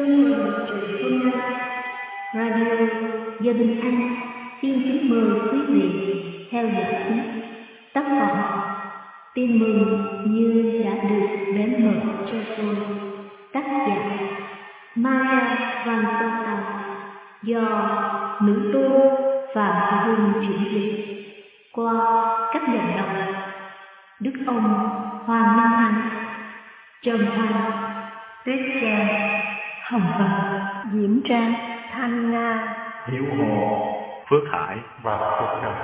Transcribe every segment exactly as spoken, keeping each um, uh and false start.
Xuân Mừng Trụy Phương Nam, Radio Gia Đình Anh xin kính mời quý vị theo dõi tiếp tác phẩm Tin mừng như đã được đến mở cho tôi, tác giả Maria Van Tông, do nữ tu Phạm Hương chuyển dịch qua các giọng đọc Đức ông Hoàng Minh Anh, Trần Thanh, Tuyết Trang, Hồng Vân, Diễm Trang, Thanh Nga, Hiếu Hồ, Phước Hải và Phước Trần.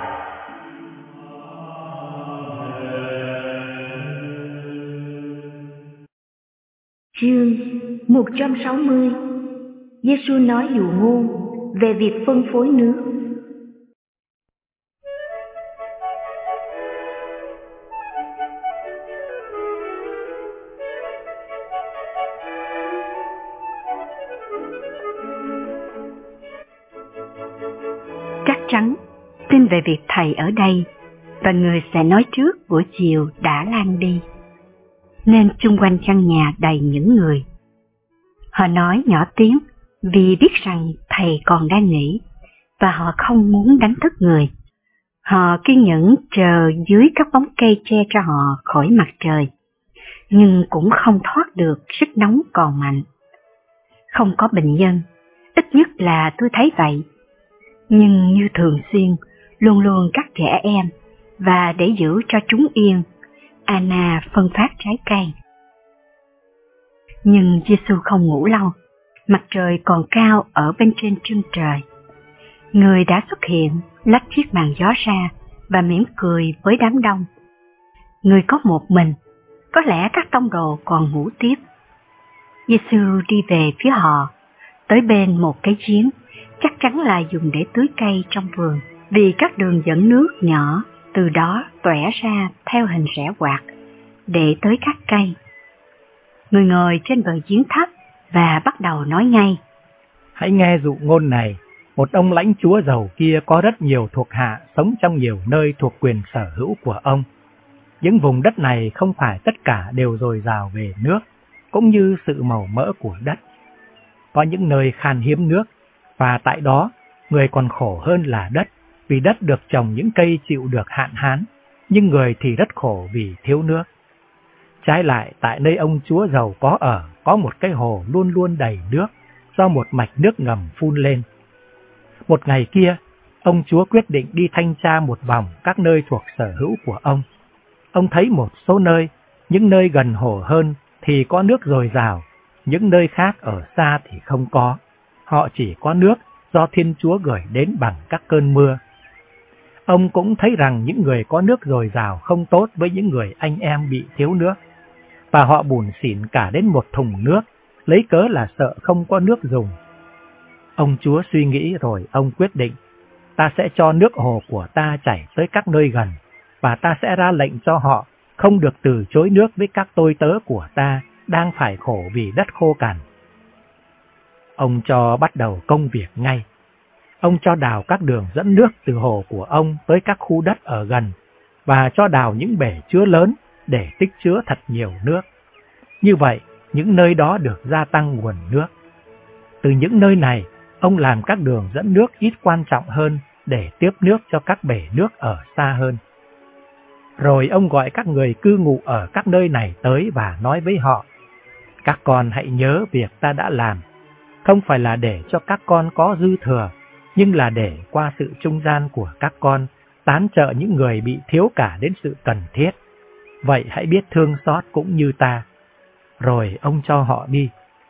Chương một trăm sáu mươi. Giê-xu nói dụ ngôn về việc phân phối nước. Chắc chắn tin về việc thầy ở đây và người sẽ nói trước buổi chiều đã lan đi, nên chung quanh căn nhà đầy những người. Họ nói nhỏ tiếng vì biết rằng thầy còn đang nghỉ và họ không muốn đánh thức người. Họ kiên nhẫn chờ dưới các bóng cây che cho họ khỏi mặt trời, nhưng cũng không thoát được sức nóng còn mạnh. Không có bệnh nhân, ít nhất là tôi thấy vậy. Nhưng như thường xuyên, luôn luôn các trẻ em, và để giữ cho chúng yên, Anna phân phát trái cây. Nhưng Giê-xu không ngủ lâu, mặt trời còn cao ở bên trên chân trời. Người đã xuất hiện, lách chiếc màn gió ra và mỉm cười với đám đông. Người có một mình, có lẽ các tông đồ còn ngủ tiếp. Giê-xu đi về phía họ, tới bên một cái giếng, chắc chắn là dùng để tưới cây trong vườn, vì các đường dẫn nước nhỏ từ đó toẻ ra theo hình rẽ quạt để tới các cây. Người ngồi trên bờ giếng thấp và bắt đầu nói ngay. Hãy nghe dụ ngôn này. Một ông lãnh chúa giàu kia có rất nhiều thuộc hạ sống trong nhiều nơi thuộc quyền sở hữu của ông. Những vùng đất này không phải tất cả đều dồi dào về nước, cũng như sự màu mỡ của đất. Có những nơi khan hiếm nước, và tại đó người còn khổ hơn là đất, vì đất được trồng những cây chịu được hạn hán, nhưng người thì rất khổ vì thiếu nước. Trái lại, tại nơi ông chúa giàu có ở, có một cái hồ luôn luôn đầy nước, do một mạch nước ngầm phun lên. Một ngày kia, ông chúa quyết định đi thanh tra một vòng các nơi thuộc sở hữu của ông. Ông thấy một số nơi, những nơi gần hồ hơn thì có nước dồi dào, những nơi khác ở xa thì không có. Họ chỉ có nước do Thiên Chúa gửi đến bằng các cơn mưa. Ông cũng thấy rằng những người có nước dồi dào không tốt với những người anh em bị thiếu nước, và họ bủn xỉn cả đến một thùng nước, lấy cớ là sợ không có nước dùng. Ông chúa suy nghĩ rồi ông quyết định, ta sẽ cho nước hồ của ta chảy tới các nơi gần, và ta sẽ ra lệnh cho họ không được từ chối nước với các tôi tớ của ta đang phải khổ vì đất khô cằn. Ông cho bắt đầu công việc ngay. Ông cho đào các đường dẫn nước từ hồ của ông tới các khu đất ở gần, và cho đào những bể chứa lớn để tích chứa thật nhiều nước. Như vậy, những nơi đó được gia tăng nguồn nước. Từ những nơi này, ông làm các đường dẫn nước ít quan trọng hơn để tiếp nước cho các bể nước ở xa hơn. Rồi ông gọi các người cư ngụ ở các nơi này tới và nói với họ, các con hãy nhớ việc ta đã làm, không phải là để cho các con có dư thừa, nhưng là để qua sự trung gian của các con tán trợ những người bị thiếu cả đến sự cần thiết. Vậy hãy biết thương xót cũng như ta. Rồi ông cho họ đi.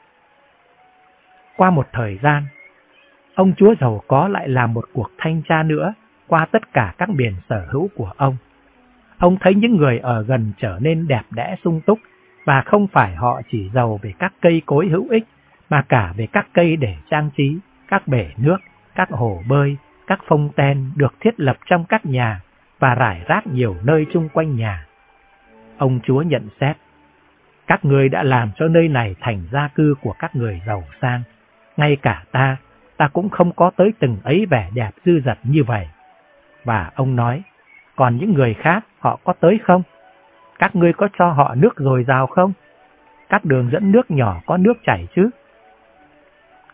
Qua một thời gian, ông chúa giàu có lại làm một cuộc thanh tra nữa qua tất cả các miền sở hữu của ông. Ông thấy những người ở gần trở nên đẹp đẽ sung túc, và không phải họ chỉ giàu về các cây cối hữu ích, mà cả về các cây để trang trí, các bể nước, các hồ bơi, các phông ten được thiết lập trong các nhà và rải rác nhiều nơi chung quanh nhà. Ông chúa nhận xét, các người đã làm cho nơi này thành gia cư của các người giàu sang. Ngay cả ta, ta cũng không có tới từng ấy vẻ đẹp dư dật như vậy. Và ông nói, còn những người khác họ có tới không? Các ngươi có cho họ nước dồi dào không? Các đường dẫn nước nhỏ có nước chảy chứ?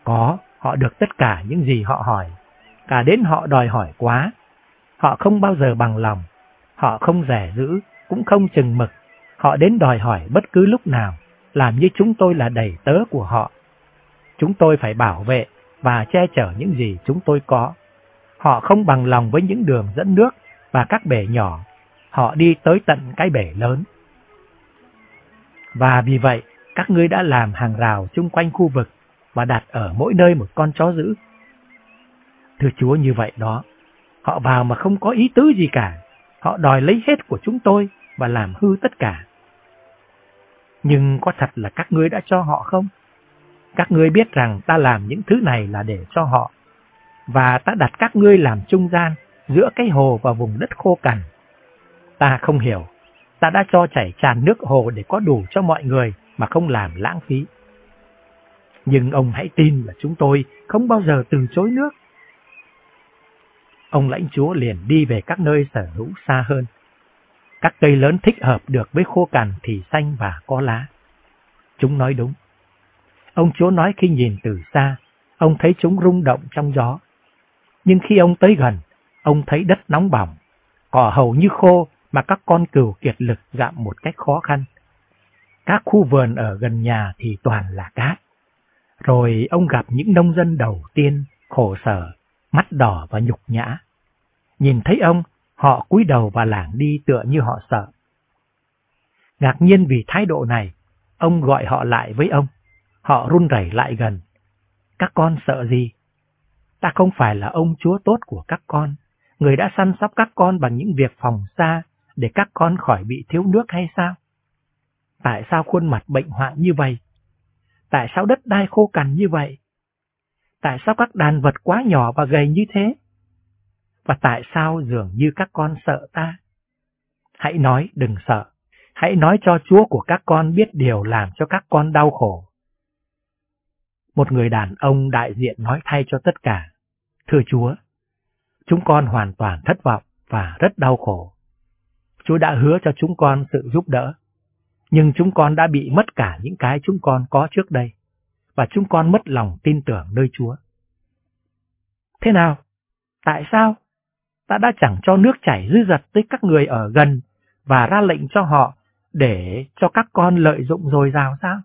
có, họ được tất cả những gì họ hỏi, cả đến họ đòi hỏi quá. Họ không bao giờ bằng lòng, họ không dè dữ, cũng không chừng mực. Họ đến đòi hỏi bất cứ lúc nào, làm như chúng tôi là đầy tớ của họ. Chúng tôi phải bảo vệ và che chở những gì chúng tôi có. Họ không bằng lòng với những đường dẫn nước và các bể nhỏ, họ đi tới tận cái bể lớn. Và vì vậy, các ngươi đã làm hàng rào chung quanh khu vực và đặt ở mỗi nơi một con chó dữ. Thưa Chúa, như vậy đó, họ vào mà không có ý tứ gì cả, họ đòi lấy hết của chúng tôi và làm hư tất cả. Nhưng có thật là các ngươi đã cho họ không? Các ngươi biết rằng ta làm những thứ này là để cho họ, và ta đặt các ngươi làm trung gian giữa cái hồ và vùng đất khô cằn. Ta không hiểu, ta đã cho chảy tràn nước hồ để có đủ cho mọi người mà không làm lãng phí. Nhưng ông hãy tin là chúng tôi không bao giờ từ chối nước. Ông lãnh chúa liền đi về các nơi sở hữu xa hơn. Các cây lớn thích hợp được với khô cằn thì xanh và có lá. Chúng nói đúng. Ông chúa nói khi nhìn từ xa, ông thấy chúng rung động trong gió. Nhưng khi ông tới gần, ông thấy đất nóng bỏng, cỏ hầu như khô mà các con cừu kiệt lực gặm một cách khó khăn. Các khu vườn ở gần nhà thì toàn là cát. Rồi ông gặp những nông dân đầu tiên khổ sở, mắt đỏ và nhục nhã. Nhìn thấy ông, họ cúi đầu và lảng đi tựa như họ sợ. Ngạc nhiên vì thái độ này, ông gọi họ lại với ông. Họ run rẩy lại gần. Các con sợ gì? Ta không phải là ông chúa tốt của các con, người đã săn sóc các con bằng những việc phòng xa để các con khỏi bị thiếu nước hay sao? Tại sao khuôn mặt bệnh hoạn như vậy? Tại sao đất đai khô cằn như vậy? Tại sao các đàn vật quá nhỏ và gầy như thế? Và tại sao dường như các con sợ ta? Hãy nói đừng sợ. Hãy nói cho Chúa của các con biết điều làm cho các con đau khổ. Một người đàn ông đại diện nói thay cho tất cả. Thưa Chúa, chúng con hoàn toàn thất vọng và rất đau khổ. Chúa đã hứa cho chúng con sự giúp đỡ, nhưng chúng con đã bị mất cả những cái chúng con có trước đây, và chúng con mất lòng tin tưởng nơi Chúa. Thế nào? Tại sao? Ta đã chẳng cho nước chảy dư dật tới các người ở gần và ra lệnh cho họ để cho các con lợi dụng dồi dào sao?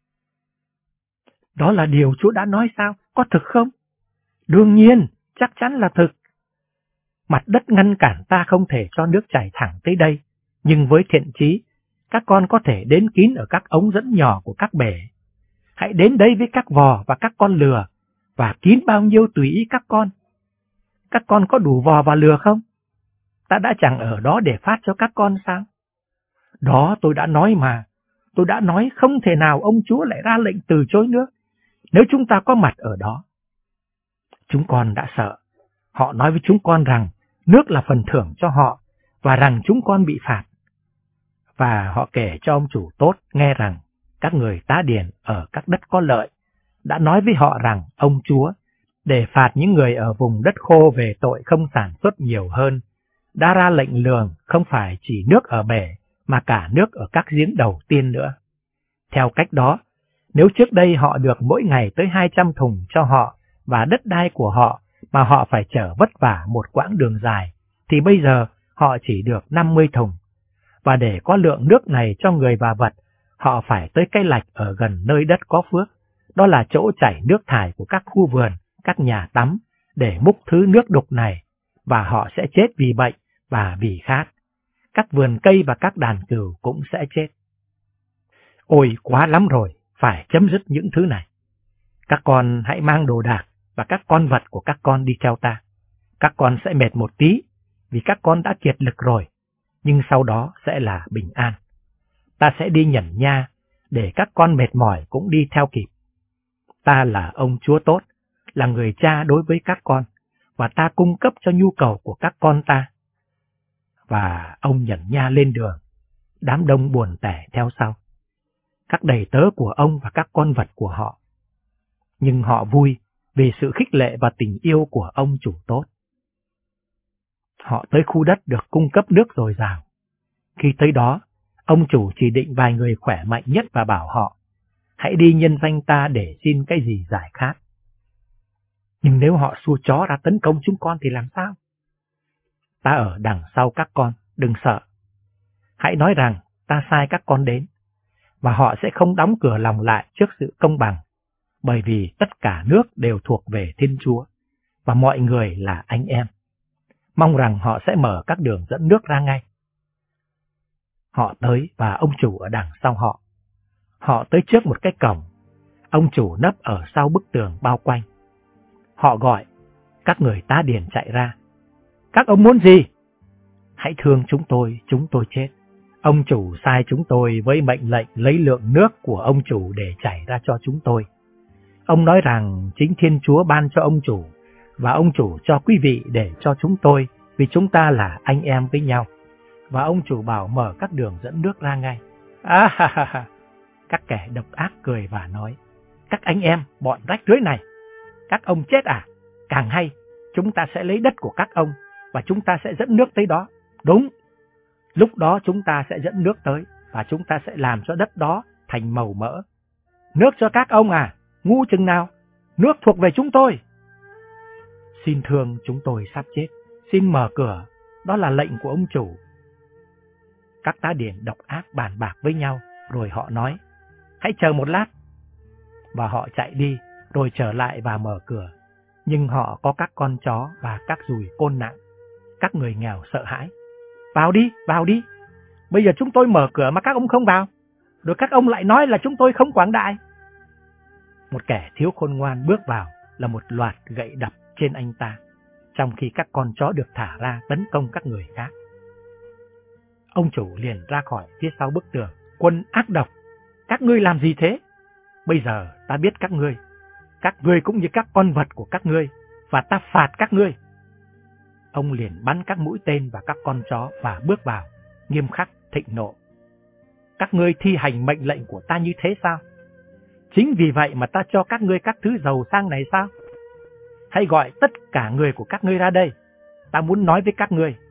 Đó là điều Chúa đã nói sao? Có thực không? Đương nhiên, chắc chắn là thực. Mặt đất ngăn cản ta không thể cho nước chảy thẳng tới đây, nhưng với thiện chí, các con có thể đến kín ở các ống dẫn nhỏ của các bể. Hãy đến đây với các vò và các con lừa, và kín bao nhiêu tùy ý các con. Các con có đủ vò và lừa không? Ta đã chẳng ở đó để phát cho các con sao? Đó tôi đã nói mà, tôi đã nói không thể nào ông Chúa lại ra lệnh từ chối nước, nếu chúng ta có mặt ở đó. Chúng con đã sợ. Họ nói với chúng con rằng nước là phần thưởng cho họ, và rằng chúng con bị phạt. Và họ kể cho ông chủ tốt nghe rằng các người tá điền ở các đất có lợi đã nói với họ rằng ông Chúa, để phạt những người ở vùng đất khô về tội không sản xuất nhiều hơn, đã ra lệnh lường không phải chỉ nước ở bể, mà cả nước ở các giếng đầu tiên nữa. Theo cách đó, nếu trước đây họ được mỗi ngày tới hai trăm thùng cho họ và đất đai của họ, mà họ phải chở vất vả một quãng đường dài, thì bây giờ họ chỉ được năm mươi thùng. Và để có lượng nước này cho người và vật, họ phải tới cái lạch ở gần nơi đất có phước, đó là chỗ chảy nước thải của các khu vườn, các nhà tắm, để múc thứ nước đục này, và họ sẽ chết vì bệnh và vì khát. Các vườn cây và các đàn cừu cũng sẽ chết. Ôi, quá lắm rồi, phải chấm dứt những thứ này. Các con hãy mang đồ đạc và các con vật của các con đi theo ta. Các con sẽ mệt một tí, vì các con đã kiệt lực rồi, nhưng sau đó sẽ là bình an. Ta sẽ đi nhẩn nha, để các con mệt mỏi cũng đi theo kịp. Ta là ông Chúa tốt, là người cha đối với các con, và ta cung cấp cho nhu cầu của các con ta. Và ông nhẩn nha lên đường, đám đông buồn tẻ theo sau, các đầy tớ của ông và các con vật của họ. Nhưng họ vui vì sự khích lệ và tình yêu của ông chủ tốt. Họ tới khu đất được cung cấp nước dồi dào. Khi tới đó, ông chủ chỉ định vài người khỏe mạnh nhất và bảo họ, hãy đi nhân danh ta để xin cái gì giải khát. Nhưng nếu họ xua chó ra tấn công chúng con thì làm sao? Ta ở đằng sau các con, đừng sợ. Hãy nói rằng ta sai các con đến, và họ sẽ không đóng cửa lòng lại trước sự công bằng, bởi vì tất cả nước đều thuộc về Thiên Chúa, và mọi người là anh em. Mong rằng họ sẽ mở các đường dẫn nước ra ngay. Họ tới và ông chủ ở đằng sau họ. Họ tới trước một cái cổng, ông chủ nấp ở sau bức tường bao quanh. Họ gọi, các người tá điền chạy ra. Các ông muốn gì? Hãy thương chúng tôi, chúng tôi chết. Ông chủ sai chúng tôi với mệnh lệnh lấy lượng nước của ông chủ để chảy ra cho chúng tôi. Ông nói rằng chính Thiên Chúa ban cho ông chủ, và ông chủ cho quý vị để cho chúng tôi, vì chúng ta là anh em với nhau. Và ông chủ bảo mở các đường dẫn nước ra ngay. À, ha, ha, ha. Các kẻ độc ác cười và nói, các anh em, bọn rách rưới này, các ông chết à? Càng hay, chúng ta sẽ lấy đất của các ông, và chúng ta sẽ dẫn nước tới đó. Đúng, lúc đó chúng ta sẽ dẫn nước tới, và chúng ta sẽ làm cho đất đó thành màu mỡ. Nước cho các ông à? Ngu chừng nào? Nước thuộc về chúng tôi. Xin thương, chúng tôi sắp chết. Xin mở cửa, đó là lệnh của ông chủ. Các tá điền độc ác bàn bạc với nhau, rồi họ nói, hãy chờ một lát. Và họ chạy đi, rồi trở lại và mở cửa. Nhưng họ có các con chó và các dùi côn nặng. Các người nghèo sợ hãi. Vào đi, vào đi. Bây giờ chúng tôi mở cửa mà các ông không vào. Rồi các ông lại nói là chúng tôi không quảng đại. Một kẻ thiếu khôn ngoan bước vào là một loạt gậy đập trên anh ta, trong khi các con chó được thả ra tấn công các người khác. Ông chủ liền ra khỏi phía sau bức tường. Quân ác độc, các ngươi làm gì thế? Bây giờ ta biết các ngươi. Các ngươi cũng như các con vật của các ngươi, và ta phạt các ngươi. Ông liền bắn các mũi tên vào các con chó và bước vào, nghiêm khắc, thịnh nộ. Các ngươi thi hành mệnh lệnh của ta như thế sao? Chính vì vậy mà ta cho các ngươi các thứ giàu sang này sao? Hãy gọi tất cả người của các ngươi ra đây. Ta muốn nói với các ngươi.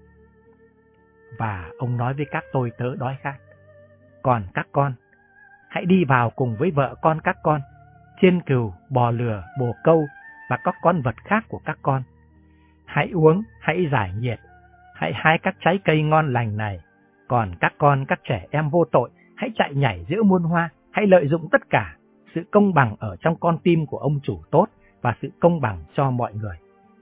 Và ông nói với các tôi tớ đói khát. Còn các con, hãy đi vào cùng với vợ con các con, chiên cừu, bò lừa, bồ câu và các con vật khác của các con. Hãy uống, hãy giải nhiệt, hãy hái các trái cây ngon lành này. Còn các con, các trẻ em vô tội, hãy chạy nhảy giữa muôn hoa, hãy lợi dụng tất cả. Sự công bằng ở trong con tim của ông chủ tốt và sự công bằng cho mọi người.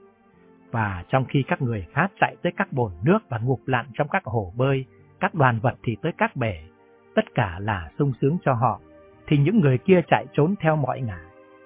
Và trong khi các người khác chạy tới các bồn nước và ngụp lặn trong các hồ bơi, các đoàn vật thì tới các bể, tất cả là sung sướng cho họ, thì những người kia chạy trốn theo mọi ngả.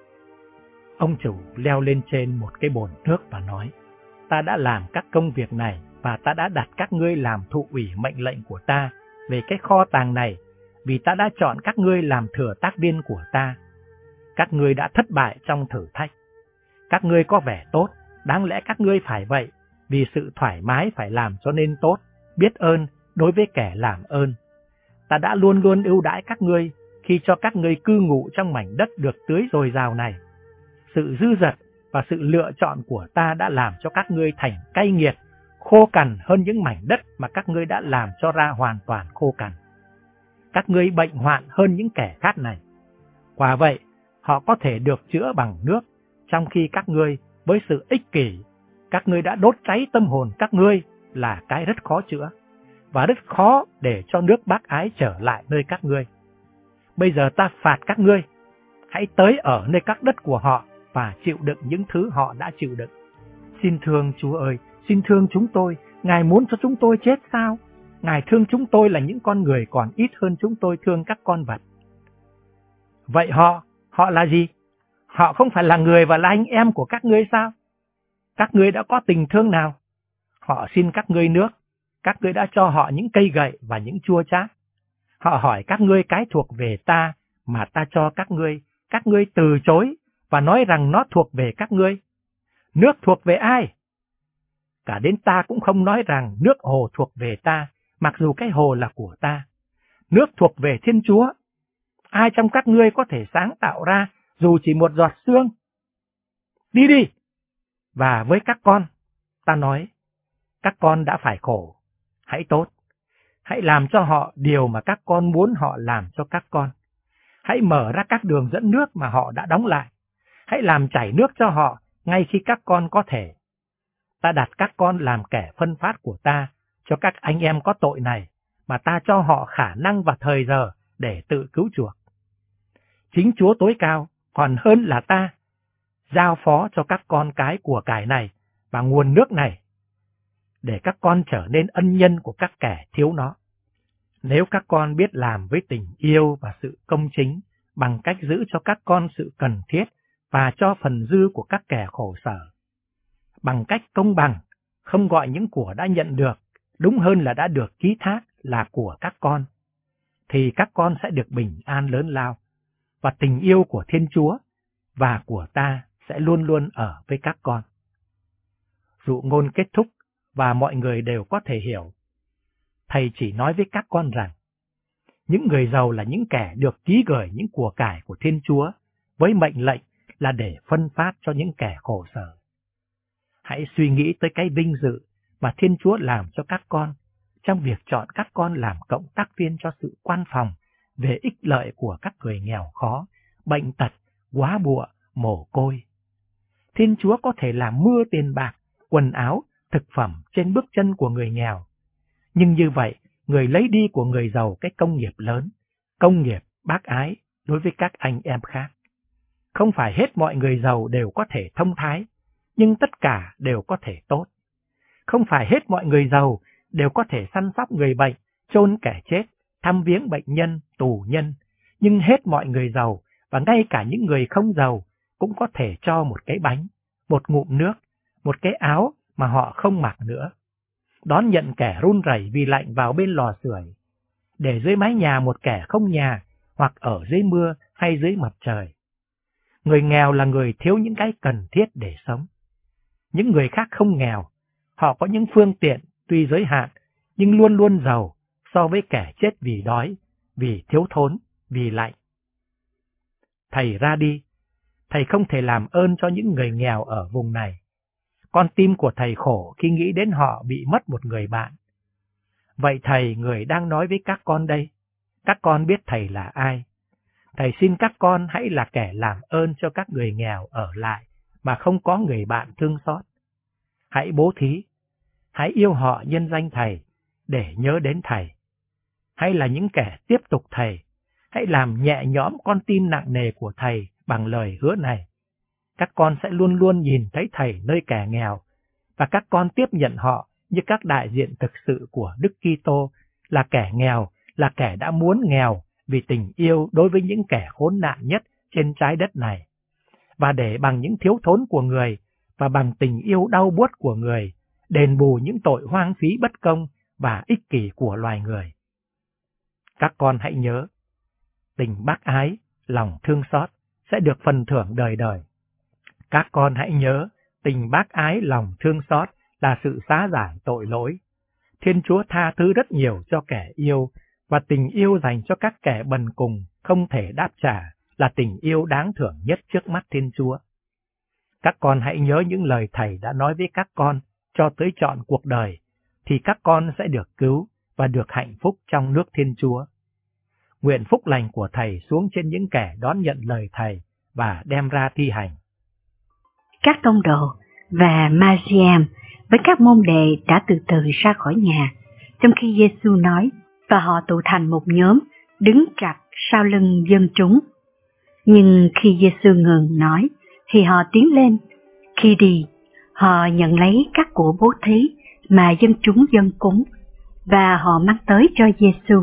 Ông chủ leo lên trên một cái bồn nước và nói, ta đã làm các công việc này và ta đã đặt các ngươi làm thụ ủy mệnh lệnh của ta về cái kho tàng này, vì ta đã chọn các ngươi làm thừa tác viên của ta. Các ngươi đã thất bại trong thử thách. Các ngươi có vẻ tốt, đáng lẽ các ngươi phải vậy, vì sự thoải mái phải làm cho nên tốt, biết ơn đối với kẻ làm ơn. Ta đã luôn luôn ưu đãi các ngươi khi cho các ngươi cư ngụ trong mảnh đất được tưới dồi dào này. Sự dư dật và sự lựa chọn của ta đã làm cho các ngươi thành cay nghiệt, khô cằn hơn những mảnh đất mà các ngươi đã làm cho ra hoàn toàn khô cằn. Các ngươi bệnh hoạn hơn những kẻ khác này. Quả vậy, họ có thể được chữa bằng nước, trong khi các ngươi với sự ích kỷ, các ngươi đã đốt cháy tâm hồn các ngươi là cái rất khó chữa, và rất khó để cho nước bác ái trở lại nơi các ngươi. Bây giờ ta phạt các ngươi, hãy tới ở nơi các đất của họ và chịu đựng những thứ họ đã chịu đựng. Xin thương Chúa ơi, xin thương chúng tôi, Ngài muốn cho chúng tôi chết sao? Ngài thương chúng tôi là những con người còn ít hơn chúng tôi thương các con vật. Vậy họ, họ là gì? Họ không phải là người và là anh em của các ngươi sao? Các ngươi đã có tình thương nào? Họ xin các ngươi nước, các ngươi đã cho họ những cây gậy và những chua chát. Họ hỏi các ngươi cái thuộc về ta mà ta cho các ngươi, các ngươi từ chối và nói rằng nó thuộc về các ngươi. Nước thuộc về ai? Cả đến ta cũng không nói rằng nước hồ thuộc về ta, mặc dù cái hồ là của ta. Nước thuộc về Thiên Chúa. Ai trong các ngươi có thể sáng tạo ra dù chỉ một giọt sương? Đi đi! Và với các con, ta nói, các con đã phải khổ. Hãy tốt. Hãy làm cho họ điều mà các con muốn họ làm cho các con. Hãy mở ra các đường dẫn nước mà họ đã đóng lại. Hãy làm chảy nước cho họ ngay khi các con có thể. Ta đặt các con làm kẻ phân phát của ta cho các anh em có tội này, mà ta cho họ khả năng và thời giờ để tự cứu chuộc. Chính Chúa tối cao còn hơn là ta giao phó cho các con cái của cải này và nguồn nước này, để các con trở nên ân nhân của các kẻ thiếu nó. Nếu các con biết làm với tình yêu và sự công chính, bằng cách giữ cho các con sự cần thiết và cho phần dư của các kẻ khổ sở, bằng cách công bằng, không gọi những của đã nhận được, đúng hơn là đã được ký thác là của các con, thì các con sẽ được bình an lớn lao, và tình yêu của Thiên Chúa và của ta sẽ luôn luôn ở với các con. Dụ ngôn kết thúc và mọi người đều có thể hiểu. Thầy chỉ nói với các con rằng, những người giàu là những kẻ được ký gửi những của cải của Thiên Chúa với mệnh lệnh là để phân phát cho những kẻ khổ sở. Hãy suy nghĩ tới cái vinh dự mà Thiên Chúa làm cho các con trong việc chọn các con làm cộng tác viên cho sự quan phòng về ích lợi của các người nghèo khó, bệnh tật, góa bụa, mồ côi. Thiên Chúa có thể làm mưa tiền bạc, quần áo, thực phẩm trên bước chân của người nghèo. Nhưng như vậy, người lấy đi của người giàu cái công nghiệp lớn, công nghiệp bác ái đối với các anh em khác. Không phải hết mọi người giàu đều có thể thông thái, nhưng tất cả đều có thể tốt. Không phải hết mọi người giàu đều có thể săn sóc người bệnh, chôn kẻ chết, thăm viếng bệnh nhân, tù nhân, nhưng hết mọi người giàu và ngay cả những người không giàu cũng có thể cho một cái bánh, một ngụm nước, một cái áo mà họ không mặc nữa. Đón nhận kẻ run rẩy vì lạnh vào bên lò sưởi, để dưới mái nhà một kẻ không nhà, hoặc ở dưới mưa hay dưới mặt trời. Người nghèo là người thiếu những cái cần thiết để sống. Những người khác không nghèo, họ có những phương tiện tuy giới hạn, nhưng luôn luôn giàu so với kẻ chết vì đói, vì thiếu thốn, vì lạnh. Thầy ra đi, thầy không thể làm ơn cho những người nghèo ở vùng này. Con tim của thầy khổ khi nghĩ đến họ bị mất một người bạn. Vậy thầy, người đang nói với các con đây, các con biết thầy là ai. Thầy xin các con hãy là kẻ làm ơn cho các người nghèo ở lại mà không có người bạn thương xót. Hãy bố thí, hãy yêu họ nhân danh thầy để nhớ đến thầy. Hãy là những kẻ tiếp tục thầy, hãy làm nhẹ nhõm con tim nặng nề của thầy bằng lời hứa này. Các con sẽ luôn luôn nhìn thấy thầy nơi kẻ nghèo, và các con tiếp nhận họ như các đại diện thực sự của Đức Kitô, là kẻ nghèo, là kẻ đã muốn nghèo vì tình yêu đối với những kẻ khốn nạn nhất trên trái đất này. Và để bằng những thiếu thốn của người và bằng tình yêu đau buốt của người, đền bù những tội hoang phí bất công và ích kỷ của loài người. Các con hãy nhớ, tình bác ái, lòng thương xót sẽ được phần thưởng đời đời. Các con hãy nhớ, tình bác ái, lòng thương xót là sự xá giải tội lỗi. Thiên Chúa tha thứ rất nhiều cho kẻ yêu, và tình yêu dành cho các kẻ bần cùng không thể đáp trả là tình yêu đáng thưởng nhất trước mắt Thiên Chúa. Các con hãy nhớ những lời Thầy đã nói với các con cho tới trọn cuộc đời, thì các con sẽ được cứu và được hạnh phúc trong nước Thiên Chúa. Nguyện phúc lành của Thầy xuống trên những kẻ đón nhận lời Thầy và đem ra thi hành. Các tông đồ và Mariam với các môn đệ đã từ từ ra khỏi nhà, trong khi Giêsu nói, và họ tụ thành một nhóm, đứng chặt sau lưng dân chúng. Nhưng khi Giêsu ngừng nói, thì họ tiến lên. Khi đi, họ nhận lấy các của bố thí mà dân chúng dâng cúng, và họ mang tới cho Giêsu.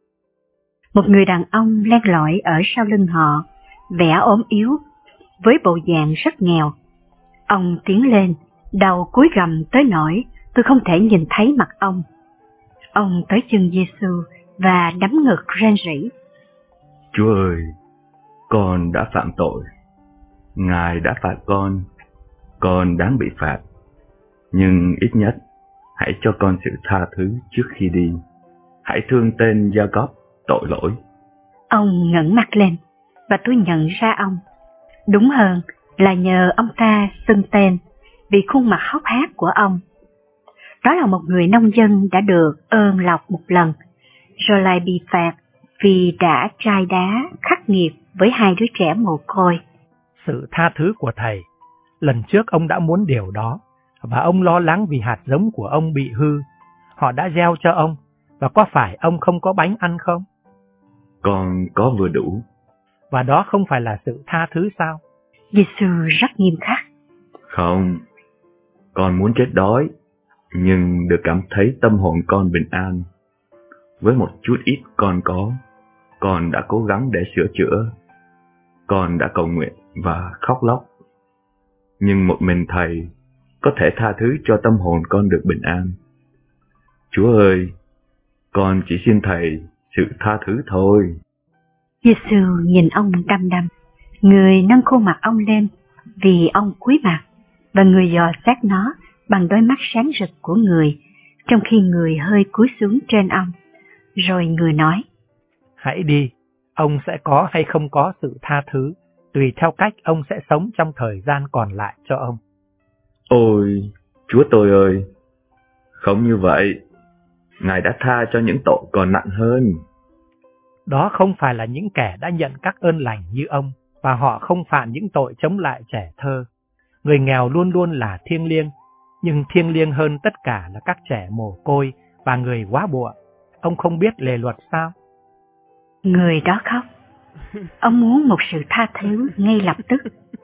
Một người đàn ông len lỏi ở sau lưng họ, vẻ ốm yếu, với bộ dạng rất nghèo. Ông tiến lên, đầu cúi gằm tới nỗi tôi không thể nhìn thấy mặt ông. Ông tới chân Giêsu và đấm ngực rên rỉ. Chúa ơi, con đã phạm tội. Ngài đã phạt con, con đáng bị phạt. Nhưng ít nhất, hãy cho con sự tha thứ trước khi đi. Hãy thương tên Gia-cốp tội lỗi. Ông ngẩng mặt lên, và tôi nhận ra ông. Đúng hơn là nhờ ông ta xưng tên, vì khuôn mặt hốc hác của ông. Đó là một người nông dân đã được ơn lọc một lần, rồi lại bị phạt vì đã trai đá khắc nghiệt với hai đứa trẻ mồ côi. Sự tha thứ của Thầy Lần trước ông đã muốn điều đó, và ông lo lắng vì hạt giống của ông bị hư. Họ đã gieo cho ông, và có phải ông không có bánh ăn không? Con có vừa đủ. Và đó không phải là sự tha thứ sao? Giê-xu rất nghiêm khắc. Không, con muốn chết đói, nhưng được cảm thấy tâm hồn con bình an. Với một chút ít con có, con đã cố gắng để sửa chữa. Con đã cầu nguyện và khóc lóc. Nhưng một mình Thầy có thể tha thứ cho tâm hồn con được bình an. Chúa ơi, con chỉ xin Thầy sự tha thứ thôi. Giê-xu nhìn ông đăm đăm. Người nâng khuôn mặt ông lên vì ông cúi mặt, và người dò xét nó bằng đôi mắt sáng rực của người, trong khi người hơi cúi xuống trên ông. Rồi người nói: Hãy đi, ông sẽ có hay không có sự tha thứ, tùy theo cách ông sẽ sống trong thời gian còn lại cho ông. Ôi, Chúa tôi ơi, không như vậy. Ngài đã tha cho những tội còn nặng hơn. Đó không phải là những kẻ đã nhận các ơn lành như ông, và họ không phạm những tội chống lại trẻ thơ. Người nghèo luôn luôn là thiêng liêng, nhưng thiêng liêng hơn tất cả là các trẻ mồ côi và người quá bụa. Ông không biết lề luật sao? Người đó khóc. Ông muốn một sự tha thứ ngay lập tức.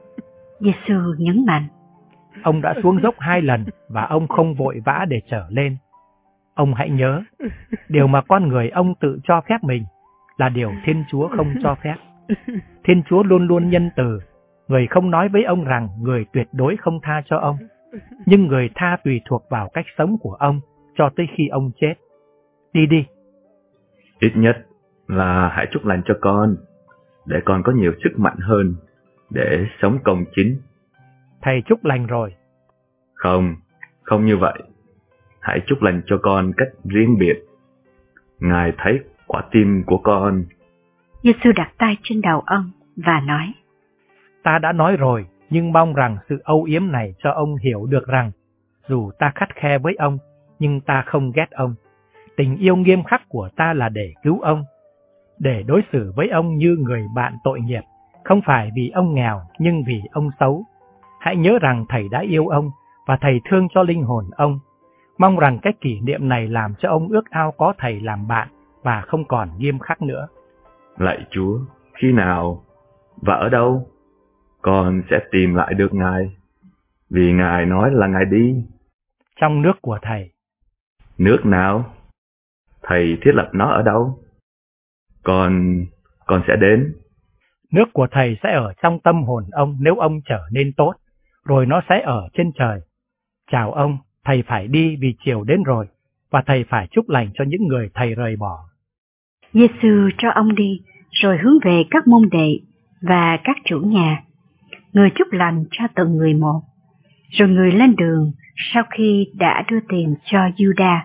Giê-xu nhấn mạnh: Ông đã xuống dốc hai lần và ông không vội vã để trở lên. Ông hãy nhớ, điều mà con người ông tự cho phép mình là điều Thiên Chúa không cho phép. Thiên Chúa luôn luôn nhân từ. Người không nói với ông rằng người tuyệt đối không tha cho ông, nhưng người tha tùy thuộc vào cách sống của ông cho tới khi ông chết. Đi đi. Ít nhất là hãy chúc lành cho con, để con có nhiều sức mạnh hơn để sống công chính. Thầy chúc lành rồi. Không, không như vậy. Hãy chúc lành cho con cách riêng biệt. Ngài thấy quả tim của con. Giê-xu đặt tay trên đầu ông và nói: Ta đã nói rồi, nhưng mong rằng sự âu yếm này cho ông hiểu được rằng, dù ta khắt khe với ông, nhưng ta không ghét ông. Tình yêu nghiêm khắc của ta là để cứu ông, để đối xử với ông như người bạn tội nghiệp, không phải vì ông nghèo, nhưng vì ông xấu. Hãy nhớ rằng Thầy đã yêu ông, và Thầy thương cho linh hồn ông. Mong rằng cái kỷ niệm này làm cho ông ước ao có Thầy làm bạn, và không còn nghiêm khắc nữa. Lạy Chúa, khi nào và ở đâu con sẽ tìm lại được Ngài? Vì Ngài nói là Ngài đi. Trong nước của Thầy. Nước nào? Thầy thiết lập nó ở đâu? Con, con sẽ đến. Nước của Thầy sẽ ở trong tâm hồn ông nếu ông trở nên tốt, rồi nó sẽ ở trên trời. Chào ông, Thầy phải đi vì chiều đến rồi, và Thầy phải chúc lành cho những người Thầy rời bỏ. Giê-xu cho ông đi, rồi hướng về các môn đệ và các chủ nhà. Người chúc lành cho từng người một, rồi người lên đường sau khi đã đưa tiền cho Juda.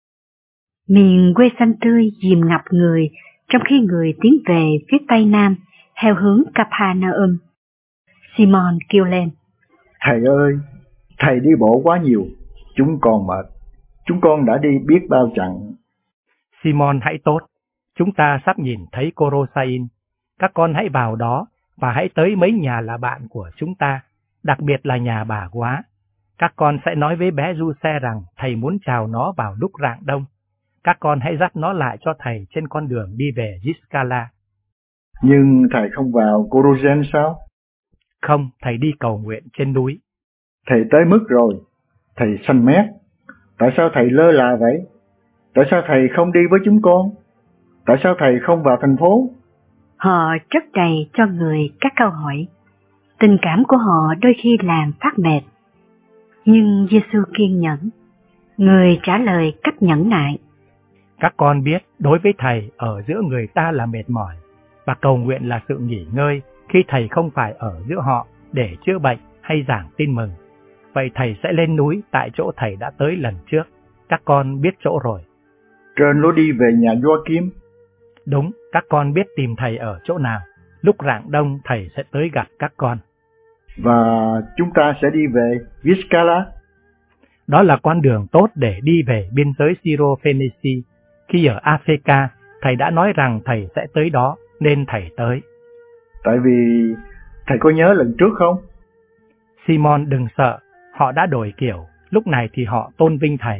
Miền quê xanh tươi dìm ngập người, trong khi người tiến về phía tây nam theo hướng Capernaum. Simon kêu lên: Thầy ơi, Thầy đi bộ quá nhiều, chúng con mệt, chúng con đã đi biết bao chặng. Simon hãy tốt, chúng ta sắp nhìn thấy Corosain. Các con hãy vào đó và hãy tới mấy nhà là bạn của chúng ta, đặc biệt là nhà bà Quá. Các con sẽ nói với bé Du-xe rằng Thầy muốn chào nó vào lúc rạng đông. Các con hãy dắt nó lại cho Thầy trên con đường đi về Giscala. Nhưng Thầy không vào Corogen sao? Không, Thầy đi cầu nguyện trên núi. Thầy tới mức rồi, Thầy xanh mét. Tại sao Thầy lơ là vậy? Tại sao Thầy không đi với chúng con? Tại sao Thầy không vào thành phố? Họ chất đầy cho người các câu hỏi. Tình cảm của họ đôi khi làm phát mệt. Nhưng Giê-xu kiên nhẫn. Người trả lời cách nhẫn nại: Các con biết đối với Thầy ở giữa người ta là mệt mỏi, và cầu nguyện là sự nghỉ ngơi khi Thầy không phải ở giữa họ để chữa bệnh hay giảng tin mừng. Vậy Thầy sẽ lên núi tại chỗ Thầy đã tới lần trước. Các con biết chỗ rồi. Trên lối đi về nhà Gioakim. Đúng, các con biết tìm Thầy ở chỗ nào. Lúc rạng đông Thầy sẽ tới gặp các con. Và chúng ta sẽ đi về Giscala. Đó là con đường tốt để đi về biên giới Syro-Phoenicia. Khi ở Africa, Thầy đã nói rằng Thầy sẽ tới đó, nên Thầy tới. Tại vì Thầy có nhớ lần trước không? Simon đừng sợ, họ đã đổi kiểu, lúc này thì họ tôn vinh thầy.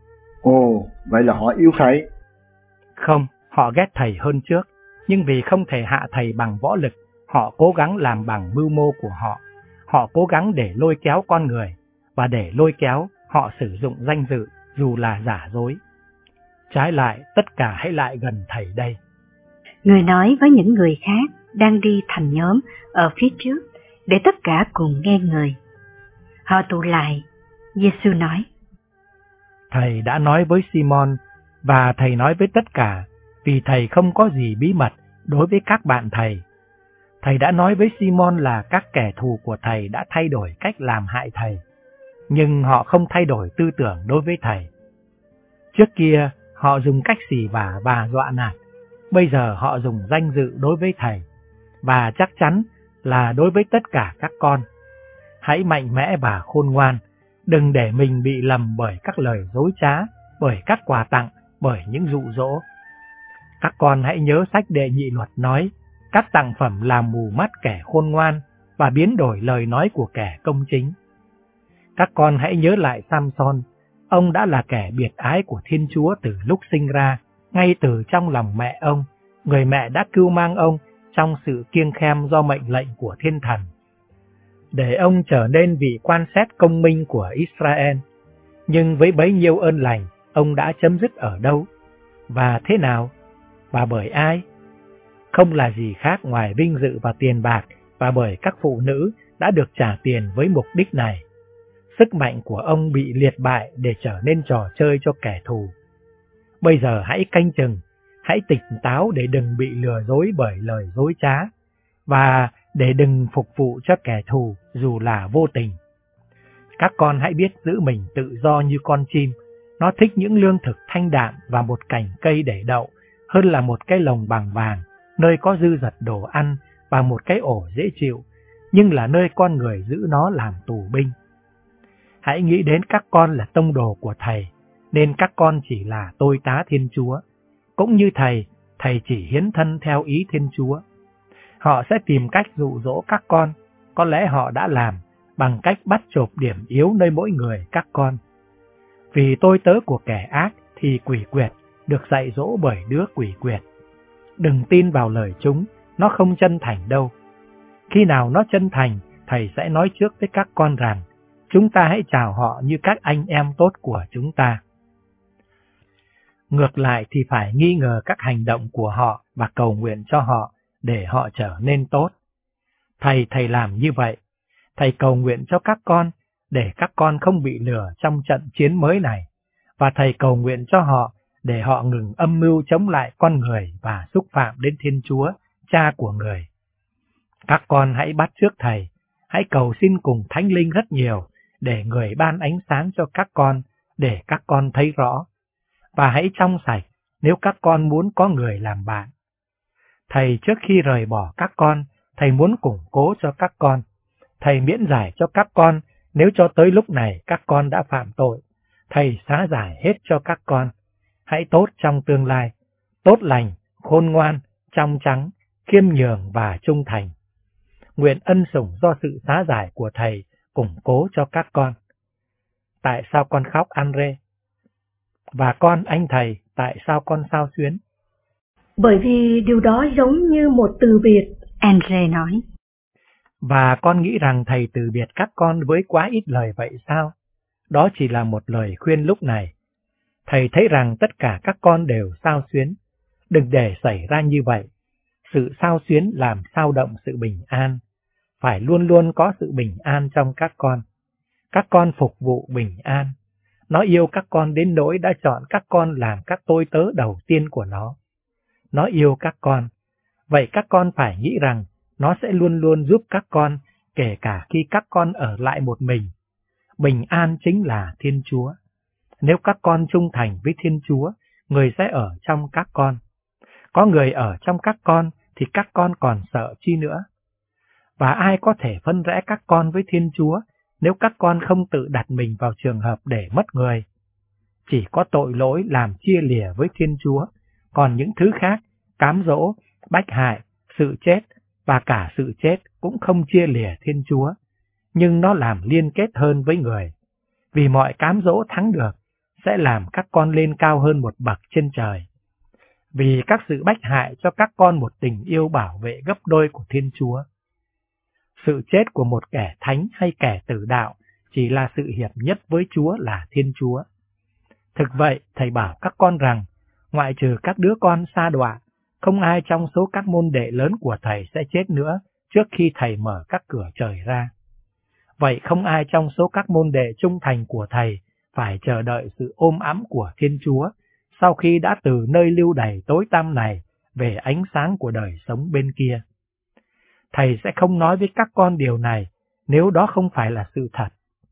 Ồ, vậy là họ yêu thầy? Không, họ ghét thầy hơn trước, nhưng vì không thể hạ thầy bằng võ lực, họ cố gắng làm bằng mưu mô của họ. Họ cố gắng để lôi kéo con người, và để lôi kéo, họ sử dụng danh dự, dù là giả dối. Trái lại, tất cả hãy lại gần thầy đây. Người nói với những người khác đang đi thành nhóm ở phía trước, để tất cả cùng nghe người. Họ tụ lại, Giê-xu nói: Thầy đã nói với Simon, và thầy nói với tất cả, vì thầy không có gì bí mật đối với các bạn thầy. Thầy đã nói với Simon là các kẻ thù của thầy đã thay đổi cách làm hại thầy, nhưng họ không thay đổi tư tưởng đối với thầy. Trước kia, họ dùng cách xỉ vả và dọa nạt, bây giờ họ dùng danh dự đối với thầy, và chắc chắn là đối với tất cả các con. Hãy mạnh mẽ và khôn ngoan, đừng để mình bị lầm bởi các lời dối trá, bởi các quà tặng, bởi những dụ dỗ. Các con hãy nhớ sách Đệ Nhị Luật nói, các tặng phẩm làm mù mắt kẻ khôn ngoan và biến đổi lời nói của kẻ công chính. Các con hãy nhớ lại Samson, ông đã là kẻ biệt ái của Thiên Chúa từ lúc sinh ra, ngay từ trong lòng mẹ ông, người mẹ đã cưu mang ông trong sự kiêng khem do mệnh lệnh của Thiên Thần, để ông trở nên vị quan xét công minh của Israel. Nhưng với bấy nhiêu ơn lành, ông đã chấm dứt ở đâu? Và thế nào? Và bởi ai? Không là gì khác ngoài vinh dự và tiền bạc, và bởi các phụ nữ đã được trả tiền với mục đích này. Sức mạnh của ông bị liệt bại để trở nên trò chơi cho kẻ thù. Bây giờ hãy canh chừng, hãy tỉnh táo để đừng bị lừa dối bởi lời dối trá, và để đừng phục vụ cho kẻ thù dù là vô tình. Các con hãy biết giữ mình tự do như con chim, nó thích những lương thực thanh đạm và một cành cây để đậu, hơn là một cái lồng bằng vàng, nơi có dư dật đồ ăn và một cái ổ dễ chịu, nhưng là nơi con người giữ nó làm tù binh. Hãy nghĩ đến các con là tông đồ của thầy, nên các con chỉ là tôi tá Thiên Chúa. Cũng như thầy, thầy chỉ hiến thân theo ý Thiên Chúa. Họ sẽ tìm cách dụ dỗ các con, có lẽ họ đã làm, bằng cách bắt chộp điểm yếu nơi mỗi người các con. Vì tôi tớ của kẻ ác thì quỷ quyệt, được dạy dỗ bởi đứa quỷ quyệt. Đừng tin vào lời chúng, nó không chân thành đâu. Khi nào nó chân thành, thầy sẽ nói trước với các con rằng, chúng ta hãy chào họ như các anh em tốt của chúng ta. Ngược lại thì phải nghi ngờ các hành động của họ và cầu nguyện cho họ để họ trở nên tốt. Thầy thầy làm như vậy. Thầy cầu nguyện cho các con để các con không bị lừa trong trận chiến mới này, và thầy cầu nguyện cho họ để họ ngừng âm mưu chống lại con người và xúc phạm đến Thiên Chúa, Cha của người. Các con hãy bắt chước thầy, hãy cầu xin cùng Thánh Linh rất nhiều để người ban ánh sáng cho các con, để các con thấy rõ. Và hãy trong sạch nếu các con muốn có người làm bạn. Thầy trước khi rời bỏ các con, thầy muốn củng cố cho các con. Thầy miễn giải cho các con nếu cho tới lúc này các con đã phạm tội. Thầy xá giải hết cho các con. Hãy tốt trong tương lai, tốt lành, khôn ngoan, trong trắng, khiêm nhường và trung thành. Nguyện ân sủng do sự xá giải của thầy củng cố cho các con. Tại sao con khóc, Andre? Và con, anh thầy, tại sao con xao xuyến? Bởi vì điều đó giống như một từ biệt, Andre nói. Và con nghĩ rằng thầy từ biệt các con với quá ít lời vậy sao? Đó chỉ là một lời khuyên lúc này. Thầy thấy rằng tất cả các con đều xao xuyến. Đừng để xảy ra như vậy. Sự xao xuyến làm xao động sự bình an. Phải luôn luôn có sự bình an trong các con. Các con phục vụ bình an. Nó yêu các con đến nỗi đã chọn các con làm các tôi tớ đầu tiên của nó. Nó yêu các con. Vậy các con phải nghĩ rằng nó sẽ luôn luôn giúp các con, kể cả khi các con ở lại một mình. Bình an chính là Thiên Chúa. Nếu các con trung thành với Thiên Chúa, người sẽ ở trong các con. Có người ở trong các con thì các con còn sợ chi nữa. Và ai có thể phân rẽ các con với Thiên Chúa nếu các con không tự đặt mình vào trường hợp để mất người? Chỉ có tội lỗi làm chia lìa với Thiên Chúa, còn những thứ khác, cám dỗ, bách hại, sự chết và cả sự chết cũng không chia lìa Thiên Chúa. nhưng nó làm liên kết hơn với người. Vì mọi cám dỗ thắng được sẽ làm các con lên cao hơn một bậc trên trời. Vì các sự bách hại cho các con một tình yêu bảo vệ gấp đôi của Thiên Chúa. Sự chết của một kẻ thánh hay kẻ tử đạo chỉ là sự hiệp nhất với Chúa là Thiên Chúa. Thực vậy, Thầy bảo các con rằng, ngoại trừ các đứa con sa đọa, không ai trong số các môn đệ lớn của Thầy sẽ chết nữa trước khi Thầy mở các cửa trời ra. Vậy không ai trong số các môn đệ trung thành của Thầy phải chờ đợi sự ôm ẵm của Thiên Chúa sau khi đã từ nơi lưu đày tối tăm này về ánh sáng của đời sống bên kia. Thầy sẽ không nói với các con điều này nếu đó không phải là sự thật.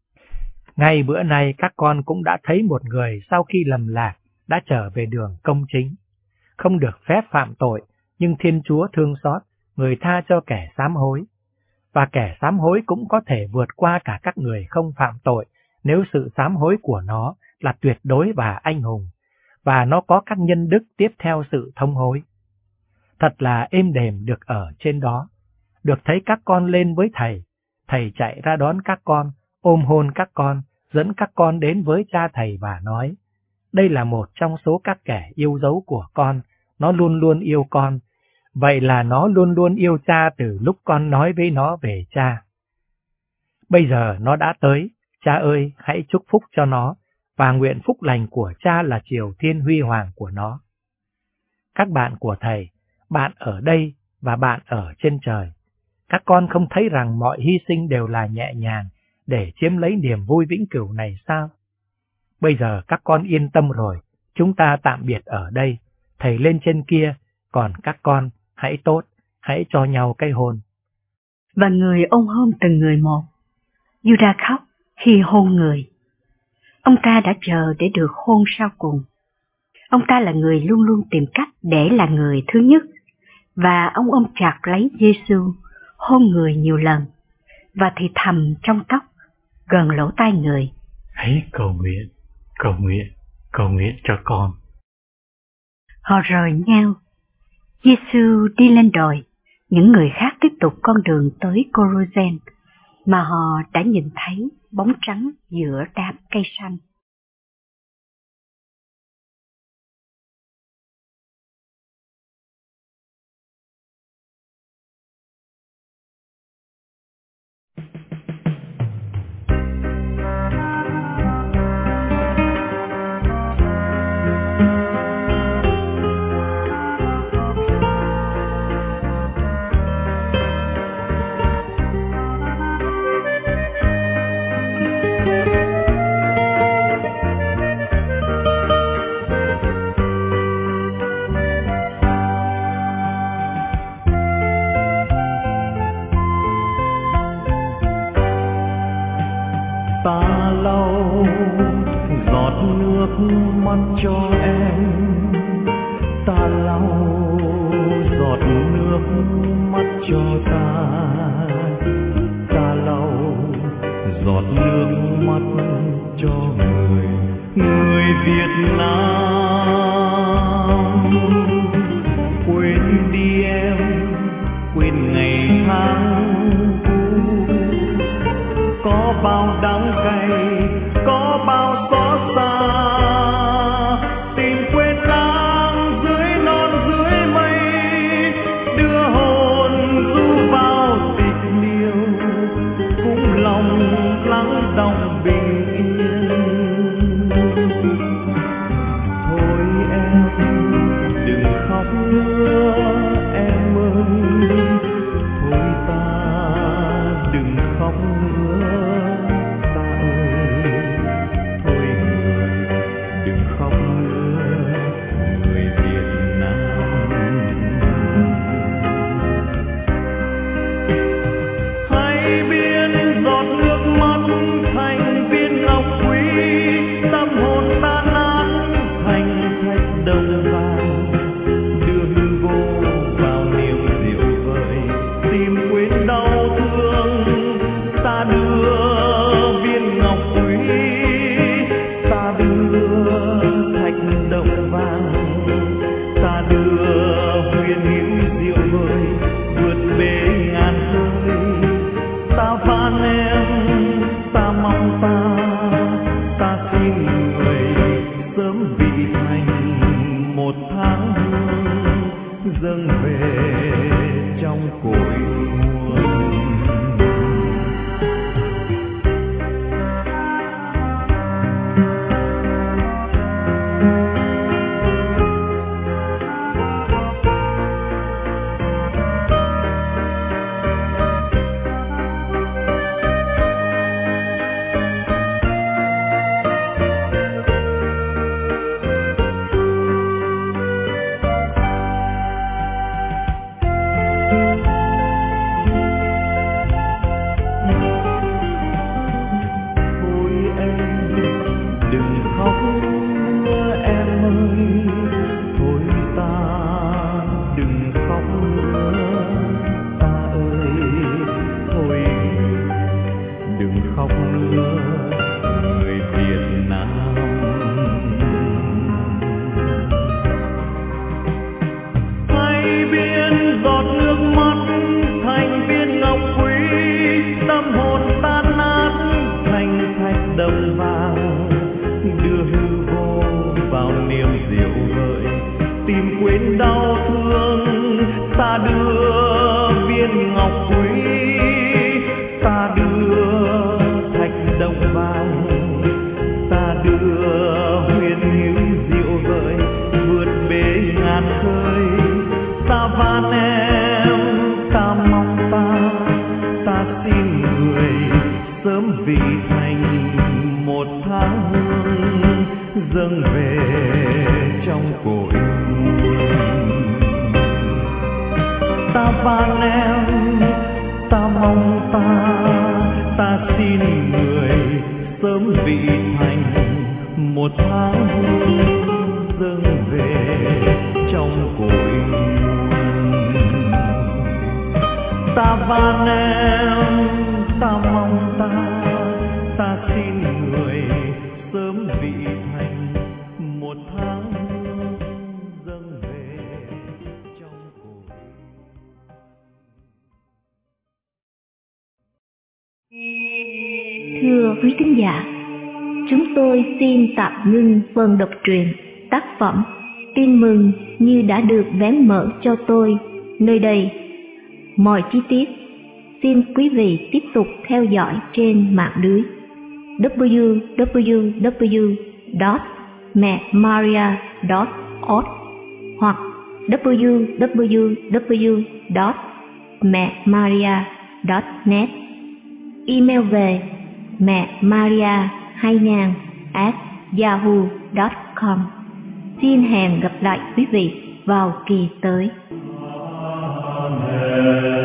Ngay bữa nay các con cũng đã thấy một người sau khi lầm lạc đã trở về đường công chính. Không được phép phạm tội, nhưng Thiên Chúa thương xót, người tha cho kẻ sám hối. Và kẻ sám hối cũng có thể vượt qua cả các người không phạm tội nếu sự sám hối của nó là tuyệt đối và anh hùng, và nó có các nhân đức tiếp theo sự thông hối. Thật là êm đềm được ở trên đó, được thấy các con lên với Thầy. Thầy chạy ra đón các con, ôm hôn các con, dẫn các con đến với cha Thầy và nói, đây là một trong số các kẻ yêu dấu của con, nó luôn luôn yêu con. Vậy là nó luôn luôn yêu cha từ lúc con nói với nó về cha. Bây giờ nó đã tới, cha ơi hãy chúc phúc cho nó, và nguyện phúc lành của cha là chiều thiên huy hoàng của nó. Các bạn của Thầy, bạn ở đây và bạn ở trên trời, các con không thấy rằng mọi hy sinh đều là nhẹ nhàng để chiếm lấy niềm vui vĩnh cửu này sao? Bây giờ các con yên tâm rồi, chúng ta tạm biệt ở đây, Thầy lên trên kia, còn các con hãy tốt, hãy cho nhau cái hôn. Và người ôm hôn từng người một. Judas khóc khi hôn người. Ông ta đã chờ để được hôn sau cùng. Ông ta là người luôn luôn tìm cách để là người thứ nhất, và ông ôm chặt lấy Giêsu, hôn người nhiều lần, và thì thầm trong tóc, gần lỗ tai người. Hãy cầu nguyện, cầu nguyện, cầu nguyện cho con. Họ rời nhau. Giêsu đi lên đồi, những người khác tiếp tục con đường tới Corozen, mà họ đã nhìn thấy bóng trắng giữa đám cây xanh. Ta lau giọt nước mắt cho em, ta lau giọt nước mắt cho ta, ta lau giọt nước mắt cho người, người Việt Nam. Quên đi em, quên ngày tháng có bao đắng cay, có bao xót xa, tìm quên lãng dưới non dưới mây, đưa hồn du vào tịch liêu, cũng lòng lắng đọng bình yên. Thôi em đừng khóc nữa em ơi, thôi ta đừng khóc nữa. Hãy biến giọt nước mắt thành viên ngọc mong ta, ta xin người sớm vị thành một tháng hương dâng về trong cội nguồn. Thưa quý thính giả, chúng tôi xin tạm ngưng phần đọc truyện tác phẩm Tin mừng như đã được vén mở cho tôi nơi đây. Mọi chi tiết xin quý vị tiếp tục theo dõi trên mạng lưới w w w chấm mẹ maria chấm org hoặc w w w chấm mẹ maria chấm net. Email về mẹ maria hai nghìn at yahoo chấm com. Xin hẹn gặp lại quý vị vào kỳ tới. Amen.